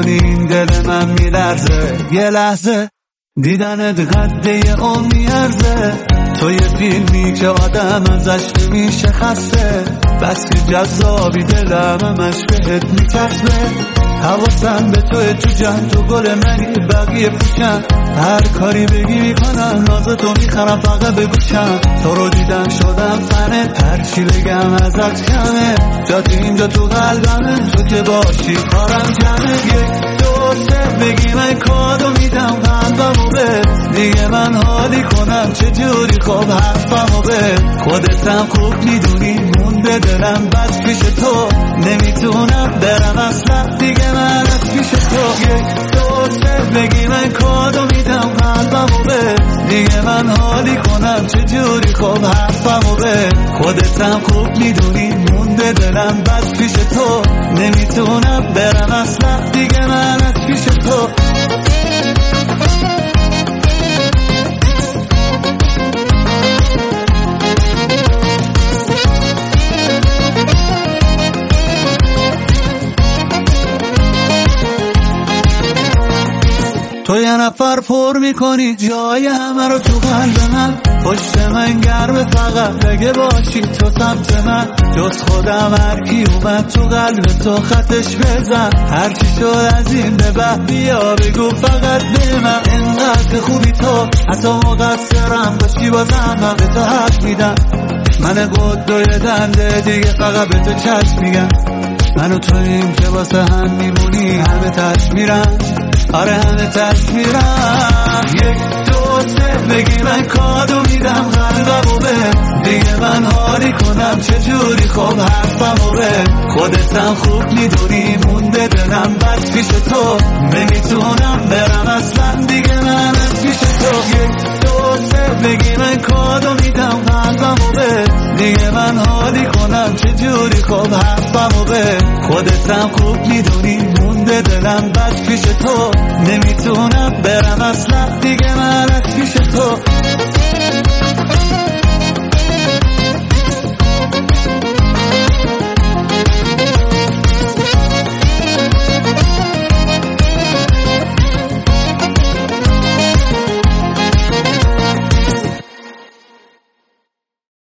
میکنی این دل من میلرزه. یه لحظه دیدنت قده اون میارزه. تو یه فیلمی که آدم ازش نمیشه خسته، بس که جذابی دلم همش بهت میچسبه. حواسم به توی تو جمع، تو گل منی بقیه پوشن. هر کاری بگی میکنم، ناز تو میخرم فقط بگوشم. تو رو دیدم شدم فنت، هر چی بگم ازت کمه. جات اینجا تو قلبمه، تو که باشی کارم جمعه. یک دو سه بگی من کادو میدم قلبمو به. دیگه من حالی کنم چجوری خب حرفمو به. خودتم خوب میدونی مونده دلم بس پیش تو. نمیتونم برم اصلا دیگه من از پیش تو. یک دو سه بگی من کادو میدم قلبمو به. دیگه من حالی کنم چجوری خب حرفمو به. خودتم خوب میدونی مونده دلم بس پیش تو. نمیتونم برم اصلا دیگه من از پیش تو. تو یه نفر پر میکنی جای همه رو تو قلب من. پشت من گرمه فقط اگه باشی تو سمت من. جز خودم هر کی اومد تو قلب تو خطش بزن. هر چی شد از این به بعد بیا بگو فقط به من. اینقدر خوبی تو حتی مقصرم باشی بازم من به تو حق میدم. من قدوی دنده دیگه فقط به تو چشم میگم. منو تویم که واسه هم میمونی همه تش میرن. آره همه تش میرن. یک دو سه بگی من کادو میدم قلبمو به. دیگه من حالی کنم چجوری خب حرفمو به. خودتم خوب میدونی مونده دلم بس پیش تو. نمیتونم برم اصلا دیگه من از پیش تو. یک دو سه بگی من کادو میدم قلبمو به. دیگه من حالی کنم چجوری خب حرفمو به. خودتم خوب میدونی مونده دلم بس پیش تو. نمیتونم برم اصلا دیگه من از پیش تو.